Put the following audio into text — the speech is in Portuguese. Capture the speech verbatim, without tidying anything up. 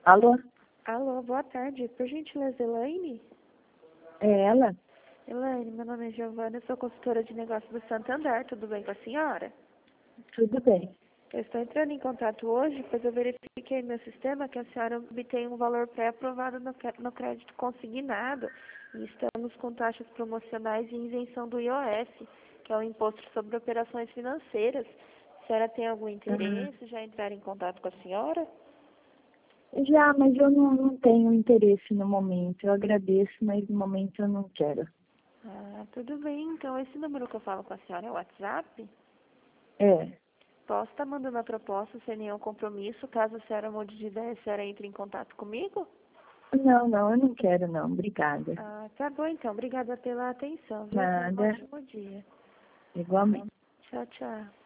Alô? Alô, boa tarde. Por gentileza, Elaine? É ela? Elaine, meu nome é Giovana, eu sou consultora de negócios do Santander. Tudo bem com a senhora? Tudo bem. Eu estou entrando em contato hoje, pois eu verifiquei no meu sistema que a senhora obtém um valor pré-aprovado no, cre- no crédito consignado e estamos com taxas promocionais e isenção do I O S, que é o Imposto sobre Operações Financeiras. A senhora tem algum Ah, interesse já entrar em contato com a senhora? já, mas eu não, não tenho interesse no momento. Eu agradeço, mas no momento eu não quero. Ah, tudo bem. Então, esse número que eu falo com a senhora é o WhatsApp? É. Posso estar mandando a proposta sem nenhum compromisso. Caso a senhora mude de ideia, a senhora entre em contato comigo? Não, não, eu não quero não. Obrigada. Ah, tá bom então. Obrigada pela atenção, viu? Tenha um Nada. ótimo dia. Igualmente. Tchau, tchau.